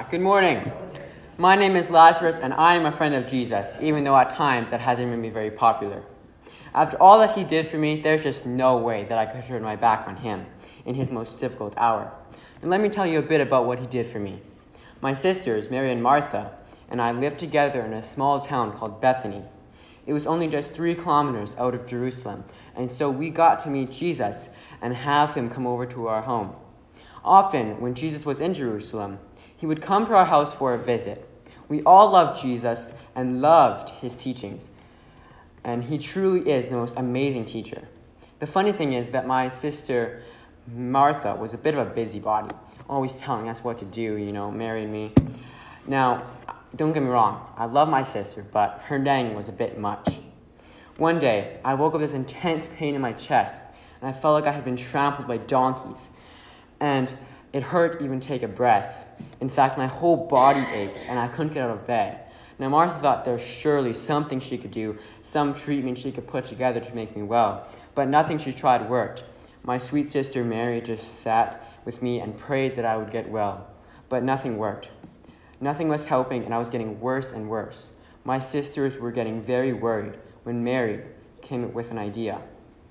Good morning. My name is Lazarus, and I am a friend of Jesus, even though at times that hasn't made me very popular. After all that he did for me, there's just no way that I could turn my back on him in his most difficult hour. And let me tell you a bit about what he did for me. My sisters, Mary and Martha, and I lived together in a small town called Bethany. It was only just 3 kilometers out of Jerusalem, and so we got to meet Jesus and have him come over to our home. Often, when Jesus was in Jerusalem, he would come to our house for a visit. We all loved Jesus and loved his teachings, and he truly is the most amazing teacher. The funny thing is that my sister Martha was a bit of a busybody, always telling us what to do, Mary and me. Now, don't get me wrong, I love my sister, but her nagging was a bit much. One day, I woke up with this intense pain in my chest, and I felt like I had been trampled by donkeys, and it hurt even to take a breath. In fact, my whole body ached, and I couldn't get out of bed. Now, Martha thought there was surely something she could do, some treatment she could put together to make me well, but nothing she tried worked. My sweet sister Mary just sat with me and prayed that I would get well, but nothing worked. Nothing was helping, and I was getting worse and worse. My sisters were getting very worried when Mary came up with an idea.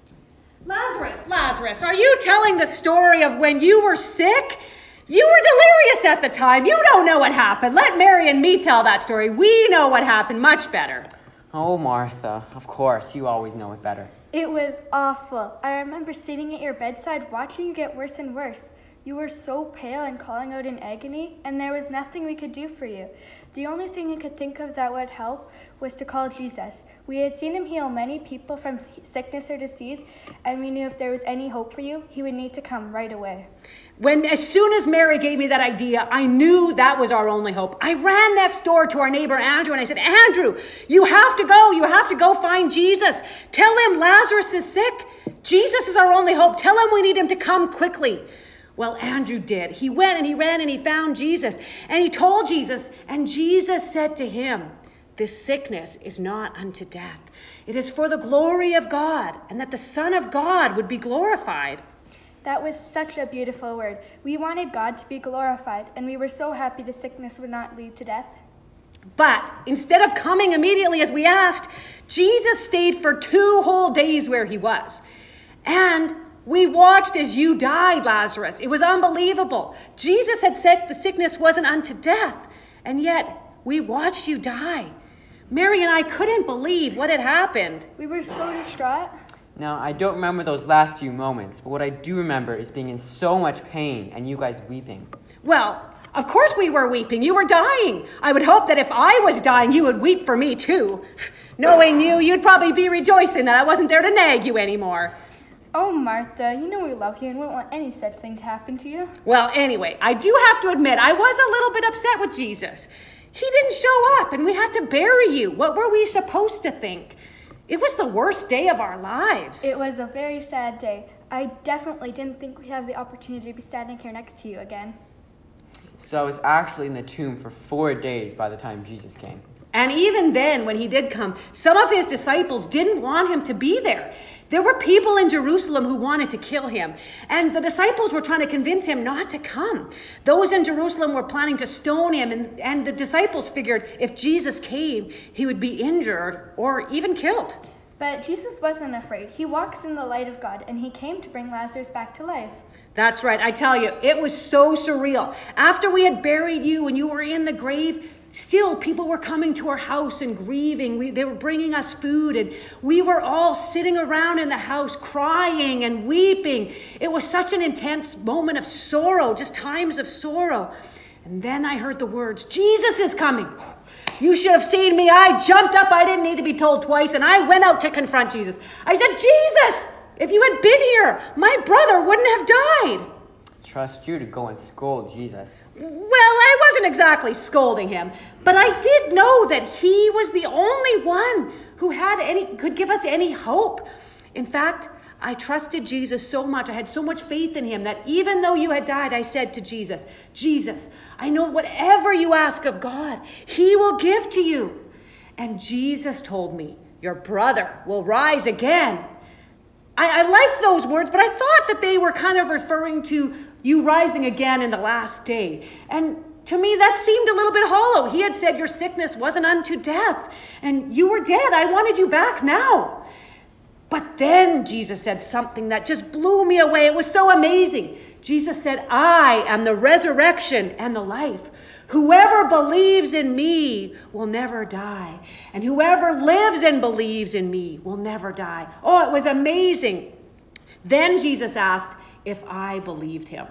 Lazarus, are you telling the story of when you were sick? You were delirious at the time. You don't know what happened. Let Mary and me tell that story. We know what happened much better. Oh, Martha, of course, you always know it better. It was awful. I remember sitting at your bedside watching you get worse and worse. You were so pale and calling out in agony, and there was nothing we could do for you. The only thing I could think of that would help was to call Jesus. We had seen him heal many people from sickness or disease, and we knew if there was any hope for you, he would need to come right away. As soon as Mary gave me that idea, I knew that was our only hope. I ran next door to our neighbor Andrew, and I said, Andrew, you have to go find Jesus. Tell him Lazarus is sick. Jesus is our only hope. Tell him we need him to come quickly. Well, Andrew did. He went and he ran and he found Jesus, and he told Jesus, and Jesus said to him, this sickness is not unto death. It is for the glory of God, and that the Son of God would be glorified. That was such a beautiful word. We wanted God to be glorified, and we were so happy the sickness would not lead to death. But instead of coming immediately as we asked, Jesus stayed for 2 whole days where he was. And we watched as you died, Lazarus. It was unbelievable. Jesus had said the sickness wasn't unto death, and yet we watched you die. Mary and I couldn't believe what had happened. We were so distraught. Now, I don't remember those last few moments, but what I do remember is being in so much pain and you guys weeping. Well, of course we were weeping. You were dying. I would hope that if I was dying, you would weep for me too. Knowing you, you'd probably be rejoicing that I wasn't there to nag you anymore. Oh, Martha, you know we love you and wouldn't want any such thing to happen to you. Well, anyway, I do have to admit, I was a little bit upset with Jesus. He didn't show up and we had to bury you. What were we supposed to think? It was the worst day of our lives. It was a very sad day. I definitely didn't think we'd have the opportunity to be standing here next to you again. So I was actually in the tomb for 4 days by the time Jesus came. And even then, when he did come, some of his disciples didn't want him to be there. There were people in Jerusalem who wanted to kill him, and the disciples were trying to convince him not to come. Those in Jerusalem were planning to stone him, and the disciples figured if Jesus came, he would be injured or even killed. But Jesus wasn't afraid. He walks in the light of God, and he came to bring Lazarus back to life. That's right. I tell you, it was so surreal. After we had buried you and you were in the grave, still, people were coming to our house and grieving. They were bringing us food, and we were all sitting around in the house crying and weeping. It was such an intense moment of sorrow, just times of sorrow. And then I heard the words, Jesus is coming. You should have seen me. I jumped up. I didn't need to be told twice, and I went out to confront Jesus. I said, Jesus, if you had been here, my brother wouldn't have died. Trust you to go and scold Jesus. Well, I wasn't exactly scolding him, but I did know that he was the only one who could give us any hope. In fact, I trusted Jesus so much. I had so much faith in him that even though you had died, I said to Jesus, Jesus, I know whatever you ask of God, he will give to you. And Jesus told me, your brother will rise again. I liked those words, but I thought that they were kind of referring to you rising again in the last day. And To me, that seemed a little bit hollow. He had said your sickness wasn't unto death, and you were dead. I wanted you back now. But then Jesus said something that just blew me away. It was so amazing. Jesus said, I am the resurrection and the life. Whoever believes in me will never die. And whoever lives and believes in me will never die. Oh, it was amazing. Then Jesus asked if I believed him.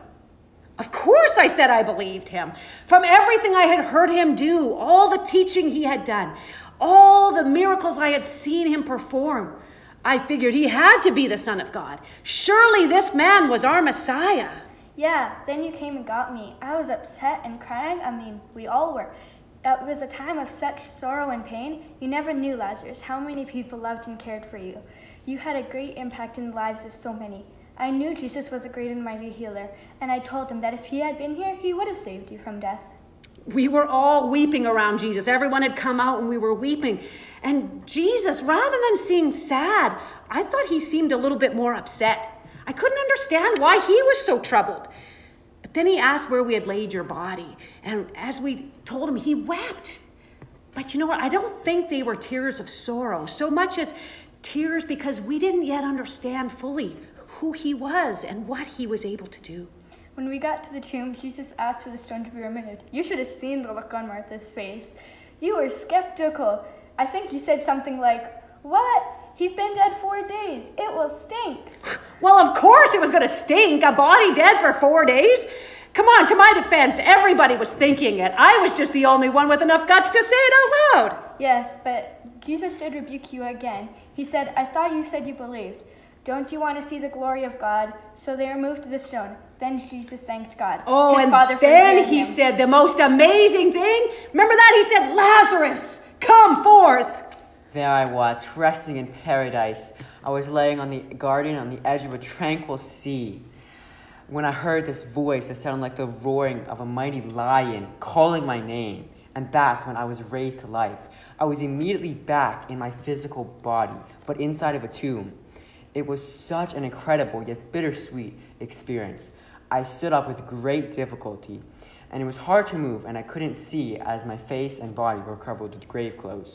Of course I said I believed him. From everything I had heard him do, all the teaching he had done, all the miracles I had seen him perform, I figured he had to be the Son of God. Surely this man was our Messiah. Yeah, then you came and got me. I was upset and crying. I mean, we all were. It was a time of such sorrow and pain. You never knew, Lazarus, how many people loved and cared for you. You had a great impact in the lives of so many. I knew Jesus was a great and mighty healer, and I told him that if he had been here, he would have saved you from death. We were all weeping around Jesus. Everyone had come out and we were weeping. And Jesus, rather than seem sad, I thought he seemed a little bit more upset. I couldn't understand why he was so troubled. But then he asked where we had laid your body. And as we told him, he wept. But you know what? I don't think they were tears of sorrow so much as tears because we didn't yet understand fully who he was and what he was able to do. When we got to the tomb, Jesus asked for the stone to be removed. You should have seen the look on Martha's face. You were skeptical. I think you said something like, "What? He's been dead 4 days. It will stink." Well, of course it was going to stink. A body dead for 4 days? Come on, to my defense, everybody was thinking it. I was just the only one with enough guts to say it out loud. Yes, but Jesus did rebuke you again. He said, "I thought you said you believed. Don't you want to see the glory of God?" So they removed the stone. Then Jesus thanked God. Oh, His and Father for then hearing he him. said the most amazing thing. Remember that? He said, "Lazarus, come forth." There I was, resting in paradise. I was laying on the garden on the edge of a tranquil sea, when I heard this voice that sounded like the roaring of a mighty lion calling my name. And that's when I was raised to life. I was immediately back in my physical body, but inside of a tomb. It was such an incredible yet bittersweet experience. I stood up with great difficulty, and it was hard to move, and I couldn't see as my face and body were covered with grave clothes.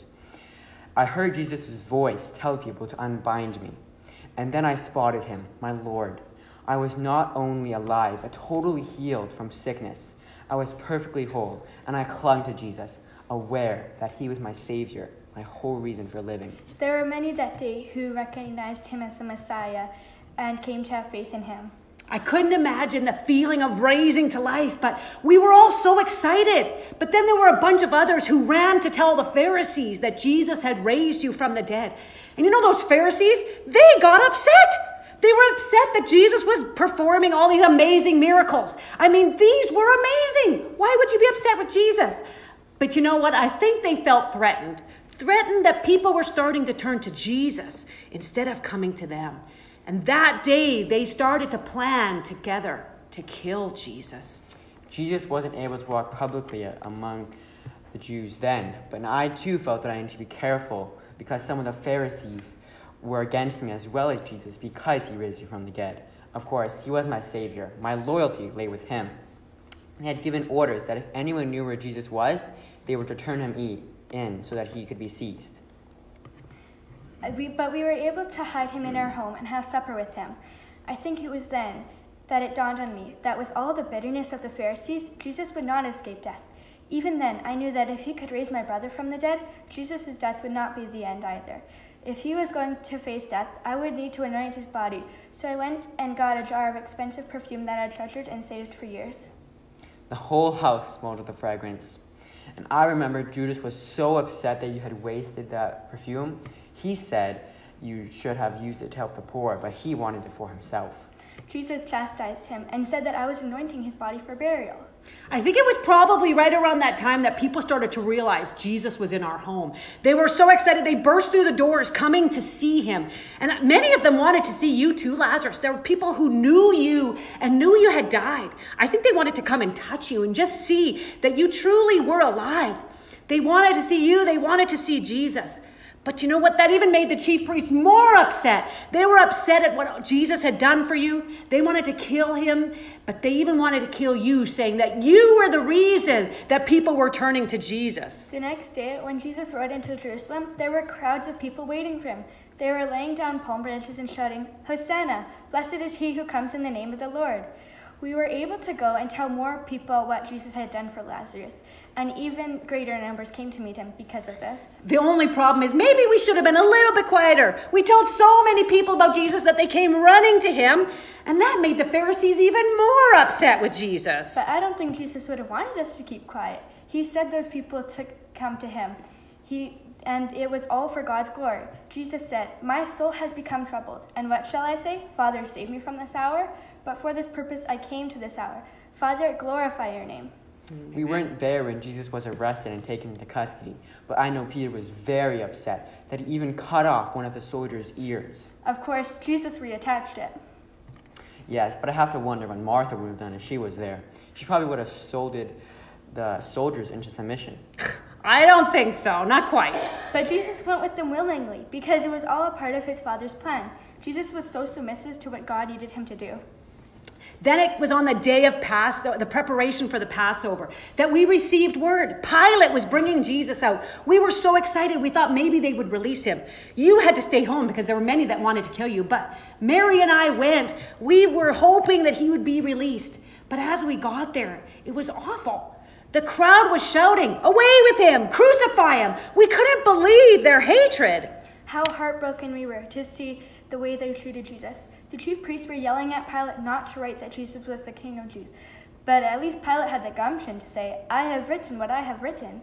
I heard Jesus' voice tell people to unbind me, and then I spotted him, my Lord. I was not only alive, but totally healed from sickness. I was perfectly whole, and I clung to Jesus, aware that he was my Savior, my whole reason for living. There were many that day who recognized him as the Messiah and came to have faith in him. I couldn't imagine the feeling of raising to life, but we were all so excited. But then there were a bunch of others who ran to tell the Pharisees that Jesus had raised you from the dead. And you know those Pharisees? They got upset. They were upset that Jesus was performing all these amazing miracles. I mean, these were amazing. Why would you be upset with Jesus? But you know what? I think they felt threatened. Threatened that people were starting to turn to Jesus instead of coming to them. And that day, they started to plan together to kill Jesus. Jesus wasn't able to walk publicly among the Jews then, but I too felt that I needed to be careful because some of the Pharisees were against me as well as Jesus because he raised me from the dead. Of course, he was my Savior. My loyalty lay with him. He had given orders that if anyone knew where Jesus was, they were to turn him in so that he could be seized. But we were able to hide him in our home and have supper with him. I think it was then that it dawned on me that with all the bitterness of the Pharisees, Jesus would not escape death. Even then, I knew that if he could raise my brother from the dead, Jesus' death would not be the end either. If he was going to face death, I would need to anoint his body. So I went and got a jar of expensive perfume that I had treasured and saved for years. The whole house smelled of the fragrance. And I remember Judas was so upset that you had wasted that perfume. He said you should have used it to help the poor, but he wanted it for himself. Jesus chastised him and said that I was anointing his body for burial. I think it was probably right around that time that people started to realize Jesus was in our home. They were so excited, they burst through the doors coming to see him. And many of them wanted to see you too, Lazarus. There were people who knew you and knew you had died. I think they wanted to come and touch you and just see that you truly were alive. They wanted to see you. They wanted to see Jesus. But you know what? That even made the chief priests more upset. They were upset at what Jesus had done for you. They wanted to kill him, but they even wanted to kill you, saying that you were the reason that people were turning to Jesus. The next day, when Jesus rode into Jerusalem, there were crowds of people waiting for him. They were laying down palm branches and shouting, "Hosanna! Blessed is he who comes in the name of the Lord." We were able to go and tell more people what Jesus had done for Lazarus, and even greater numbers came to meet him because of this. The only problem is maybe we should have been a little bit quieter. We told so many people about Jesus that they came running to him, and that made the Pharisees even more upset with Jesus. But I don't think Jesus would have wanted us to keep quiet. He said those people to come to him. And it was all for God's glory. Jesus said, "My soul has become troubled. And what shall I say? Father, save me from this hour. But for this purpose I came to this hour. Father, glorify your name." We weren't there when Jesus was arrested and taken into custody, but I know Peter was very upset that he even cut off one of the soldiers' ears. Of course, Jesus reattached it. Yes, but I have to wonder what Martha would have done if she was there. She probably would have soldiered the soldiers into submission. I don't think so, not quite. But Jesus went with them willingly because it was all a part of his Father's plan. Jesus was so submissive to what God needed him to do. Then it was on the day of Passover, the preparation for the Passover, that we received word. Pilate was bringing Jesus out. We were so excited. We thought maybe they would release him. You had to stay home because there were many that wanted to kill you. But Mary and I went. We were hoping that he would be released. But as we got there, it was awful. The crowd was shouting, "Away with him! Crucify him!" We couldn't believe their hatred. How heartbroken we were to see the way they treated Jesus. The chief priests were yelling at Pilate not to write that Jesus was the King of Jews. But at least Pilate had the gumption to say, "I have written what I have written."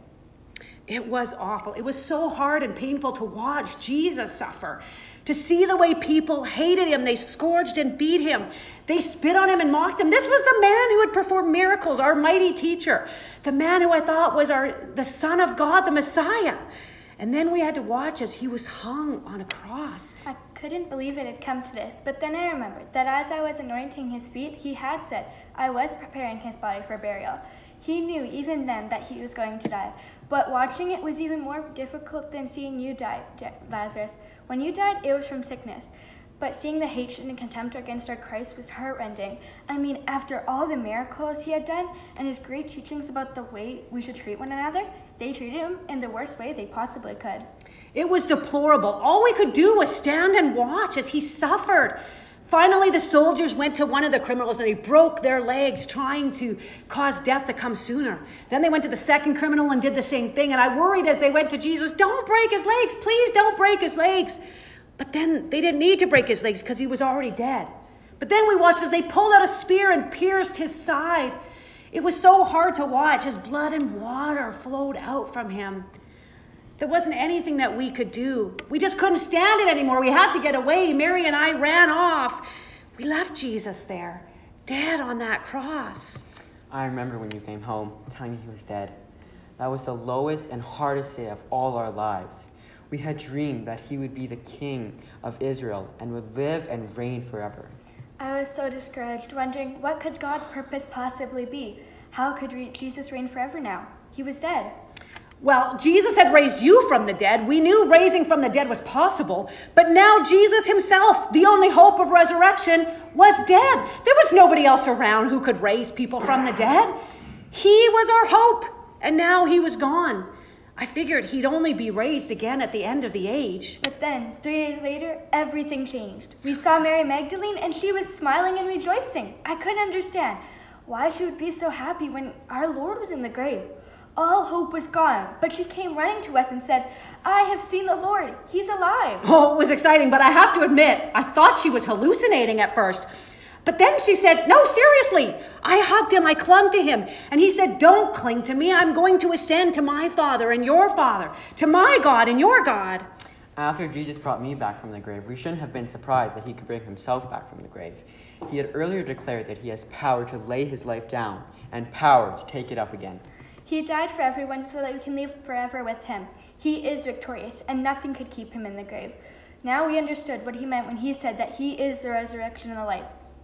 It was awful. It was so hard and painful to watch Jesus suffer. To see the way people hated him. They scourged and beat him. They spit on him and mocked him. This was the man who had performed miracles, our mighty teacher. The man who I thought was the Son of God, the Messiah. And then we had to watch as he was hung on a cross. I couldn't believe it had come to this, but then I remembered that as I was anointing his feet, he had said I was preparing his body for burial. He knew even then that he was going to die. But watching it was even more difficult than seeing you die, Lazarus. When you died, it was from sickness. But seeing the hatred and contempt against our Christ was heartrending. I mean, after all the miracles he had done and his great teachings about the way we should treat one another, they treated him in the worst way they possibly could. It was deplorable. All we could do was stand and watch as he suffered. Finally, the soldiers went to one of the criminals and they broke their legs trying to cause death to come sooner. Then they went to the second criminal and did the same thing. And I worried as they went to Jesus, "Don't break his legs. Please don't break his legs." But then they didn't need to break his legs because he was already dead. But then we watched as they pulled out a spear and pierced his side. It was so hard to watch as blood and water flowed out from him. There wasn't anything that we could do. We just couldn't stand it anymore. We had to get away. Mary and I ran off. We left Jesus there, dead on that cross. I remember when you came home telling me he was dead. That was the lowest and hardest day of all our lives. We had dreamed that he would be the King of Israel and would live and reign forever. I was so discouraged, wondering what could God's purpose possibly be? How could Jesus reign forever now? He was dead. Well, Jesus had raised you from the dead. We knew raising from the dead was possible. But now Jesus himself, the only hope of resurrection, was dead. There was nobody else around who could raise people from the dead. He was our hope, and now he was gone. I figured he'd only be raised again at the end of the age. But then, 3 days later, everything changed. We saw Mary Magdalene, and she was smiling and rejoicing. I couldn't understand why she would be so happy when our Lord was in the grave. All hope was gone, but she came running to us and said, "I have seen the Lord. He's alive." Oh, it was exciting, but I have to admit, I thought she was hallucinating at first. But then she said, "No, seriously." I hugged him, I clung to him, and he said, "Don't cling to me. I'm going to ascend to my Father and your Father, to my God and your God." After Jesus brought me back from the grave, we shouldn't have been surprised that he could bring himself back from the grave. He had earlier declared that he has power to lay his life down and power to take it up again. He died for everyone so that we can live forever with him. He is victorious, and nothing could keep him in the grave. Now we understood what he meant when he said that he is the resurrection and the life.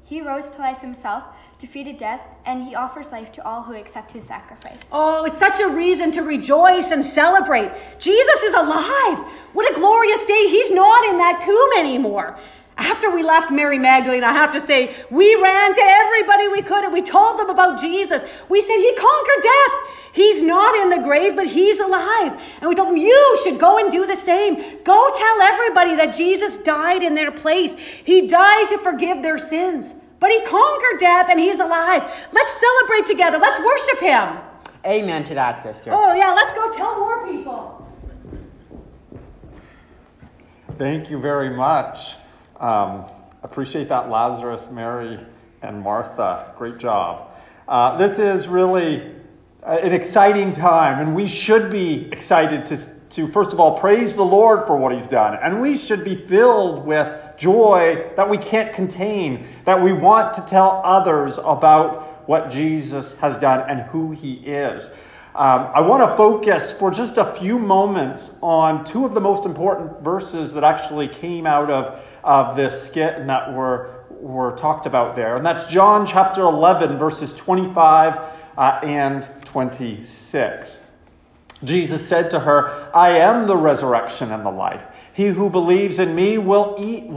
He rose to life himself, defeated death, and he offers life to all who accept his sacrifice. Oh, it's such a reason to rejoice and celebrate. Jesus is alive. What a glorious day. He's not in that tomb anymore. After we left Mary Magdalene, I have to say, we ran to everybody we could and we told them about Jesus. We said, he conquered death. He's not in the grave, but he's alive. And we told them, you should go and do the same. Go tell everybody that Jesus died in their place. He died to forgive their sins. But he conquered death and he's alive. Let's celebrate together. Let's worship him. Amen to that, sister. Oh, yeah, let's go tell more people. Thank you very much. Appreciate that, Lazarus, Mary, and Martha. Great job. This is really an exciting time, and we should be excited to first of all, praise the Lord for what he's done. And we should be filled with joy that we can't contain, that we want to tell others about what Jesus has done and who he is. I want to focus for just a few moments on two of the most important verses that actually came out of this skit and that were talked about there. And that's John chapter 11, verses 25 and 26. Jesus said to her, I am the resurrection and the life. He who believes in me will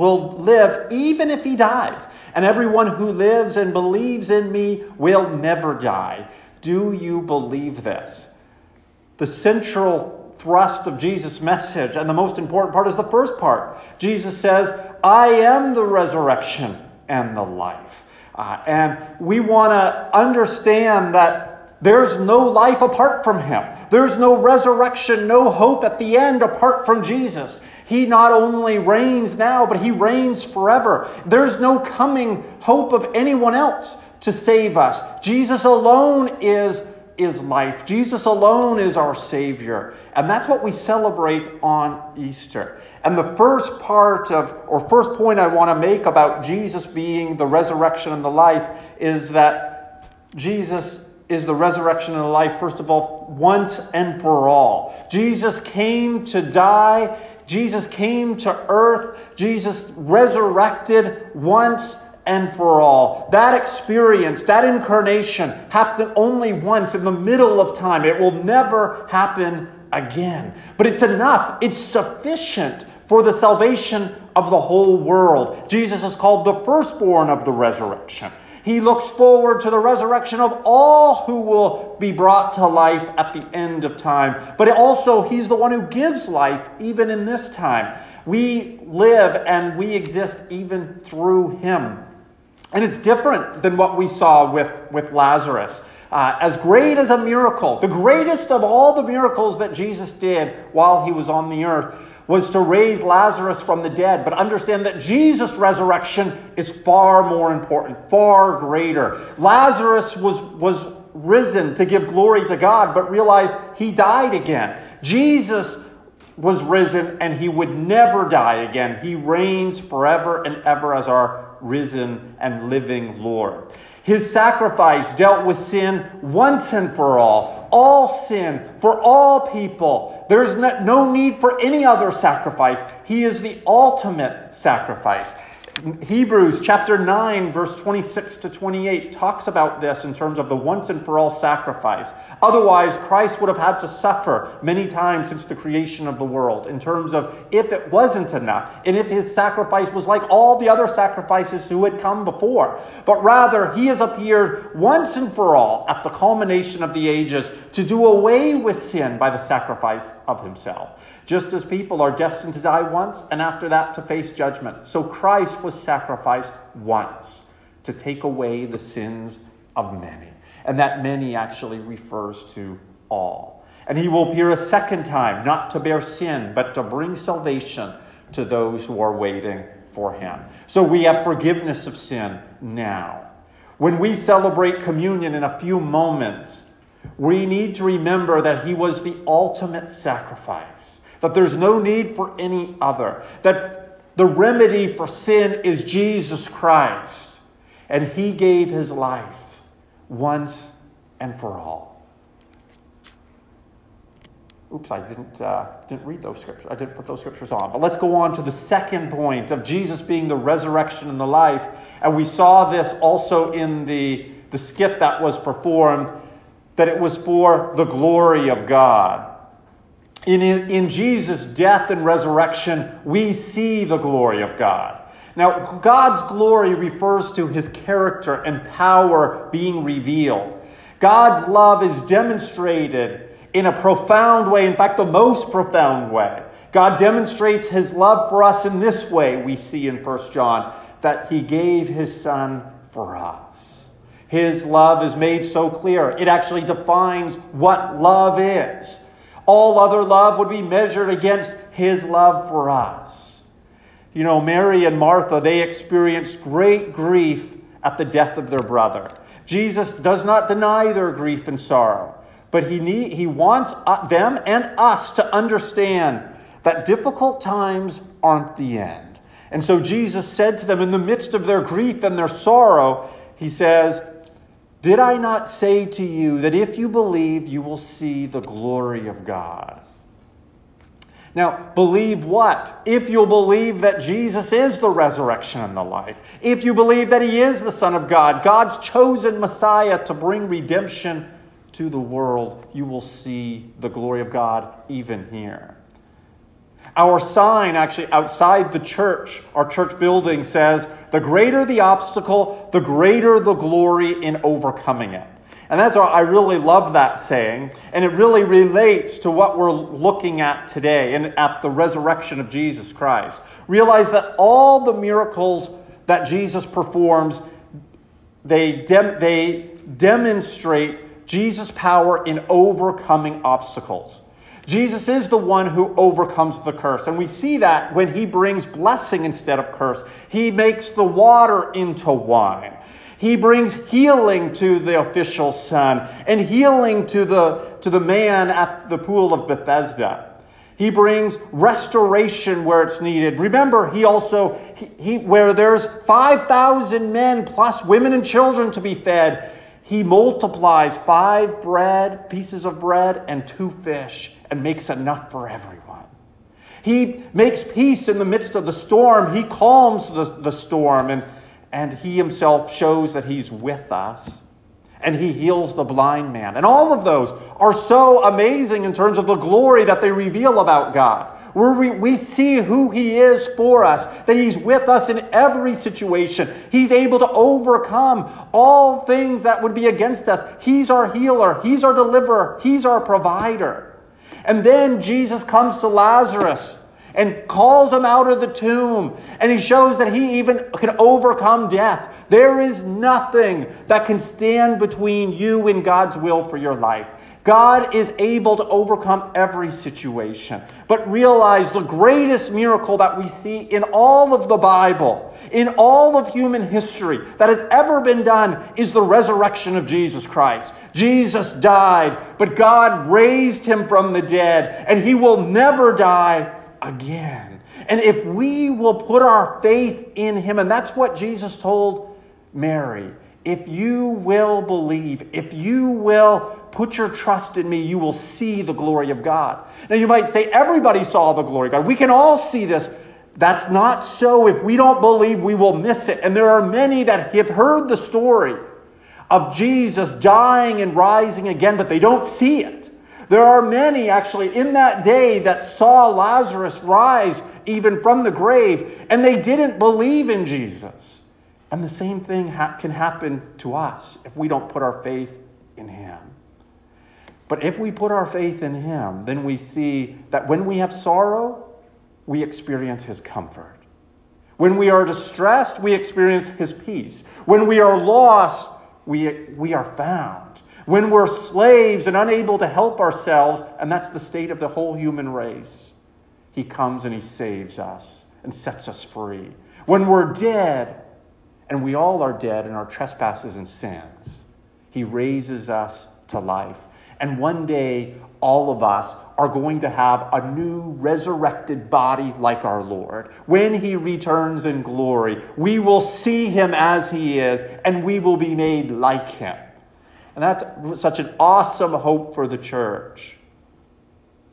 live even if he dies. And everyone who lives and believes in me will never die. Do you believe this? The central thrust of Jesus' message, and the most important part, is the first part. Jesus says, I am the resurrection and the life. And we want to understand that there's no life apart from him. There's no resurrection, no hope at the end apart from Jesus. He not only reigns now, but he reigns forever. There's no coming hope of anyone else to save us. Jesus alone is life. Jesus alone is our Savior. And that's what we celebrate on Easter. And the first point I want to make about Jesus being the resurrection and the life is that Jesus is the resurrection and the life, first of all, once and for all. Jesus came to die. Jesus came to earth. Jesus resurrected once and for all. That experience, that incarnation happened only once in the middle of time. It will never happen again. But it's enough. It's sufficient for the salvation of the whole world. Jesus is called the firstborn of the resurrection. He looks forward to the resurrection of all who will be brought to life at the end of time. But also, he's the one who gives life even in this time. We live and we exist even through him. And it's different than what we saw with Lazarus. As great as a miracle, the greatest of all the miracles that Jesus did while he was on the earth was to raise Lazarus from the dead. But understand that Jesus' resurrection is far more important, far greater. Lazarus was risen to give glory to God, but realized he died again. Jesus was risen and he would never die again. He reigns forever and ever as our risen and living Lord. His sacrifice dealt with sin once and for all sin for all people. There's no need for any other sacrifice. He is the ultimate sacrifice. Hebrews chapter 9, verse 26 to 28 talks about this in terms of the once and for all sacrifice. Otherwise, Christ would have had to suffer many times since the creation of the world in terms of if it wasn't enough and if his sacrifice was like all the other sacrifices who had come before. But rather, he has appeared once and for all at the culmination of the ages to do away with sin by the sacrifice of himself. Just as people are destined to die once and after that to face judgment, so Christ was sacrificed once to take away the sins of many. And that many actually refers to all. And he will appear a second time, not to bear sin, but to bring salvation to those who are waiting for him. So we have forgiveness of sin now. When we celebrate communion in a few moments, we need to remember that he was the ultimate sacrifice, that there's no need for any other, that the remedy for sin is Jesus Christ, and he gave his life once and for all. Oops, I didn't read those scriptures. I didn't put those scriptures on. But let's go on to the second point of Jesus being the resurrection and the life. And we saw this also in the skit that was performed, that it was for the glory of God. In Jesus' death and resurrection, we see the glory of God. Now, God's glory refers to his character and power being revealed. God's love is demonstrated in a profound way, in fact, the most profound way. God demonstrates his love for us in this way, we see in 1 John, that he gave his Son for us. His love is made so clear. It actually defines what love is. All other love would be measured against his love for us. You know, Mary and Martha, they experienced great grief at the death of their brother. Jesus does not deny their grief and sorrow, but he wants them and us to understand that difficult times aren't the end. And so Jesus said to them in the midst of their grief and their sorrow, he says, "Did I not say to you that if you believe, you will see the glory of God?" Now, believe what? If you'll believe that Jesus is the resurrection and the life, if you believe that he is the Son of God, God's chosen Messiah to bring redemption to the world, you will see the glory of God even here. Our sign actually outside the church, our church building, says, "The greater the obstacle, the greater the glory in overcoming it." And that's why I really love that saying. And it really relates to what we're looking at today and at the resurrection of Jesus Christ. Realize that all the miracles that Jesus performs, they demonstrate Jesus' power in overcoming obstacles. Jesus is the one who overcomes the curse. And we see that when he brings blessing instead of curse. He makes the water into wine. He brings healing to the official son and healing to the man at the pool of Bethesda. He brings restoration where it's needed. Remember, he also, where there's 5,000 men plus women and children to be fed, he multiplies 5 pieces of bread and 2 fish and makes enough for everyone. He makes peace in the midst of the storm. He calms the storm and he himself shows that he's with us. And he heals the blind man. And all of those are so amazing in terms of the glory that they reveal about God. Where we see who he is for us, that he's with us in every situation. He's able to overcome all things that would be against us. He's our healer. He's our deliverer. He's our provider. And then Jesus comes to Lazarus and calls him out of the tomb. And he shows that he even can overcome death. There is nothing that can stand between you and God's will for your life. God is able to overcome every situation. But realize the greatest miracle that we see in all of the Bible, in all of human history that has ever been done, is the resurrection of Jesus Christ. Jesus died, but God raised him from the dead, and he will never die again. And if we will put our faith in him, and that's what Jesus told Mary, if you will believe, if you will put your trust in me, you will see the glory of God. Now you might say, everybody saw the glory of God. We can all see this. That's not so. If we don't believe, we will miss it. And there are many that have heard the story of Jesus dying and rising again, but they don't see it. There are many actually in that day that saw Lazarus rise even from the grave, and they didn't believe in Jesus. And the same thing can happen to us if we don't put our faith in him. But if we put our faith in him, then we see that when we have sorrow, we experience his comfort. When we are distressed, we experience his peace. When we are lost, we are found. When we're slaves and unable to help ourselves, and that's the state of the whole human race, he comes and he saves us and sets us free. When we're dead, and we all are dead in our trespasses and sins, he raises us to life. And one day, all of us are going to have a new resurrected body like our Lord. When he returns in glory, we will see him as he is, and we will be made like him. And that's such an awesome hope for the church.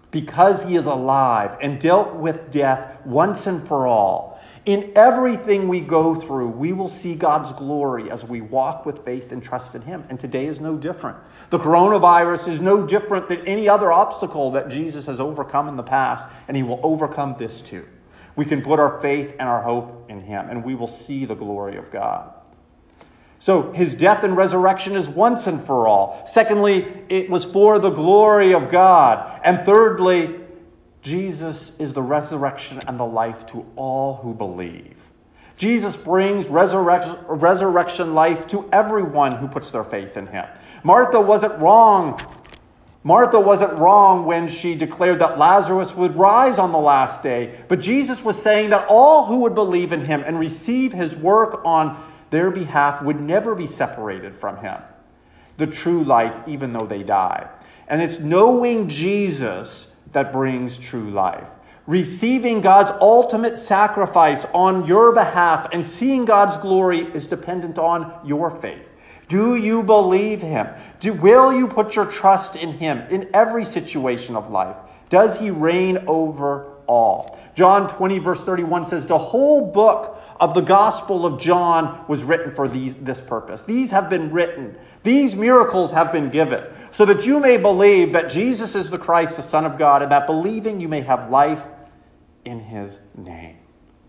because he is alive and dealt with death once and for all. In everything we go through, we will see God's glory as we walk with faith and trust in him. And today is no different. The coronavirus is no different than any other obstacle that Jesus has overcome in the past, and he will overcome this too. We can put our faith and our hope in him, and we will see the glory of God. So his death and resurrection is once and for all. Secondly, it was for the glory of God. And thirdly, Jesus is the resurrection and the life to all who believe. Jesus brings resurrection life to everyone who puts their faith in him. Martha wasn't wrong. Martha wasn't wrong when she declared that Lazarus would rise on the last day. But Jesus was saying that all who would believe in him and receive his work on their behalf would never be separated from him. The true life, even though they die. And it's knowing Jesus that brings true life. Receiving God's ultimate sacrifice on your behalf and seeing God's glory is dependent on your faith. Do you believe him? Will you put your trust in him in every situation of life? Does he reign over all? John 20 verse 31 says, the whole book of the Gospel of John was written for this purpose. These have been written. These miracles have been given so that you may believe that Jesus is the Christ, the Son of God, and that believing you may have life in his name.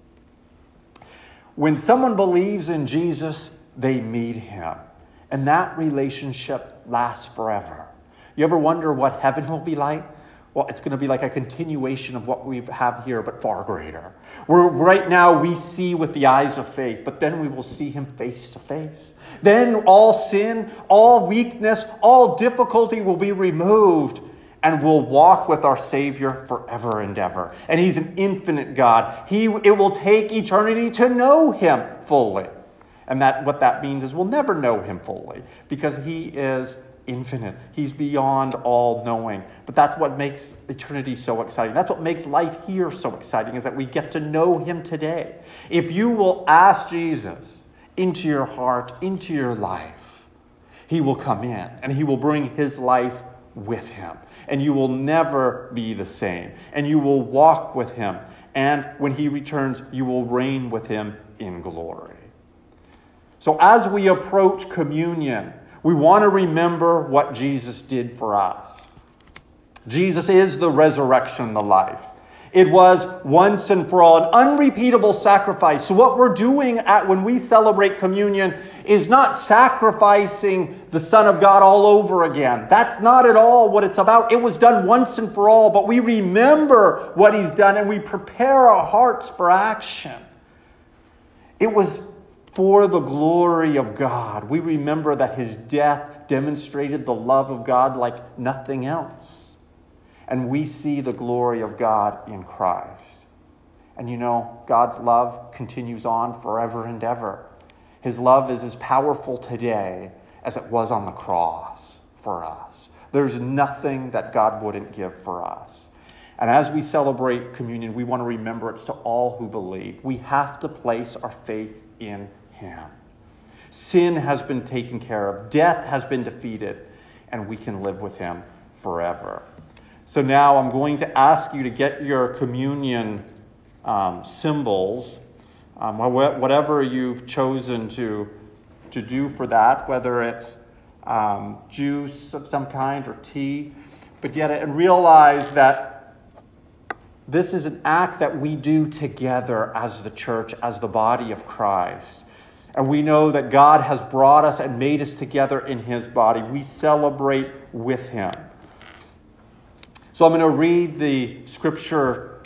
When someone believes in Jesus, they meet him. And that relationship lasts forever. You ever wonder what heaven will be like? Well, it's going to be like a continuation of what we have here, but far greater. Right now we see with the eyes of faith, but then we will see him face to face. Then all sin, all weakness, all difficulty will be removed, and we'll walk with our Savior forever and ever. And he's an infinite God. It will take eternity to know him fully. And what that means is we'll never know him fully because he is infinite. He's beyond all knowing. But that's what makes eternity so exciting. That's what makes life here so exciting, is that we get to know him today. If you will ask Jesus into your heart, into your life, he will come in and he will bring his life with him. And you will never be the same. And you will walk with him. And when he returns, you will reign with him in glory. So as we approach communion, we want to remember what Jesus did for us. Jesus is the resurrection and the life. It was once and for all an unrepeatable sacrifice. So what we're doing when we celebrate communion is not sacrificing the Son of God all over again. That's not at all what it's about. It was done once and for all, but we remember what he's done and we prepare our hearts for action. It was for the glory of God. We remember that his death demonstrated the love of God like nothing else. And we see the glory of God in Christ. And you know, God's love continues on forever and ever. His love is as powerful today as it was on the cross for us. There's nothing that God wouldn't give for us. And as we celebrate communion, we want to remember it's to all who believe. We have to place our faith in him. Sin has been taken care of. Death has been defeated. And we can live with him forever. So now I'm going to ask you to get your communion symbols, whatever you've chosen to do for that, whether it's juice of some kind or tea. But get it and realize that this is an act that we do together as the church, as the body of Christ. And we know that God has brought us and made us together in his body. We celebrate with him. So I'm going to read the scripture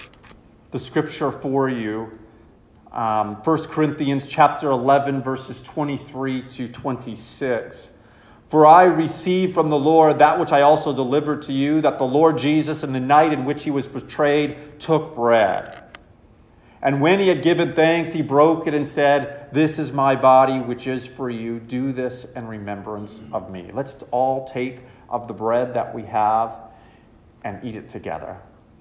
for you. 1 Corinthians chapter 11, verses 23 to 26. For I received from the Lord that which I also delivered to you, that the Lord Jesus, in the night in which he was betrayed, took bread. And when he had given thanks, he broke it and said, "This is my body, which is for you. Do this in remembrance of me." Let's all take of the bread that we have and eat it together.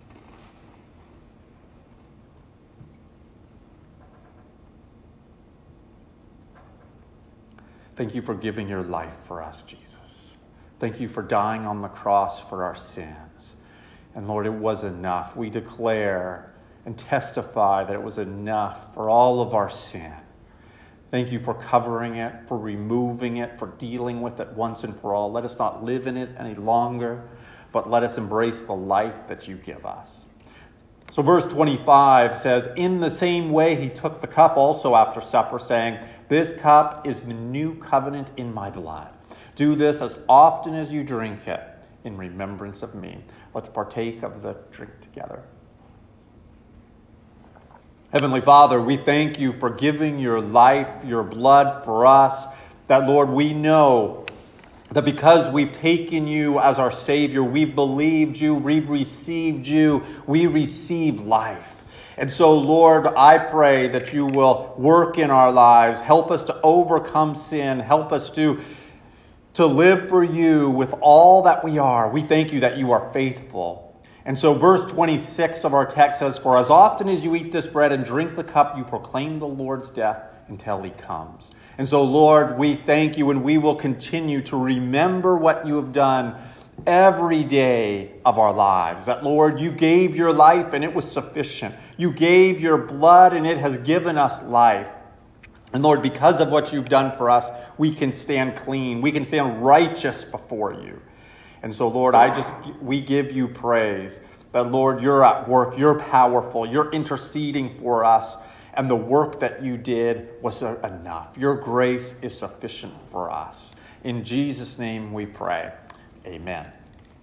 Thank you for giving your life for us, Jesus. Thank you for dying on the cross for our sins. And Lord, it was enough. We declare and testify that it was enough for all of our sin. Thank you for covering it, for removing it, for dealing with it once and for all. Let us not live in it any longer, but let us embrace the life that you give us. So verse 25 says, in the same way he took the cup also after supper, saying, this cup is the new covenant in my blood. Do this as often as you drink it in remembrance of me. Let's partake of the drink together. Heavenly Father, we thank you for giving your life, your blood for us, that, Lord, we know that because we've taken you as our Savior, we've believed you, we've received you, we receive life. And so, Lord, I pray that you will work in our lives, help us to overcome sin, help us to live for you with all that we are. We thank you that you are faithful. And so verse 26 of our text says, for as often as you eat this bread and drink the cup, you proclaim the Lord's death until he comes. And so, Lord, we thank you, and we will continue to remember what you have done every day of our lives. That, Lord, you gave your life and it was sufficient. You gave your blood and it has given us life. And Lord, because of what you've done for us, we can stand clean. We can stand righteous before you. And so, Lord, we give you praise that, Lord, you're at work, you're powerful, you're interceding for us, and the work that you did was enough. Your grace is sufficient for us. In Jesus' name we pray. Amen.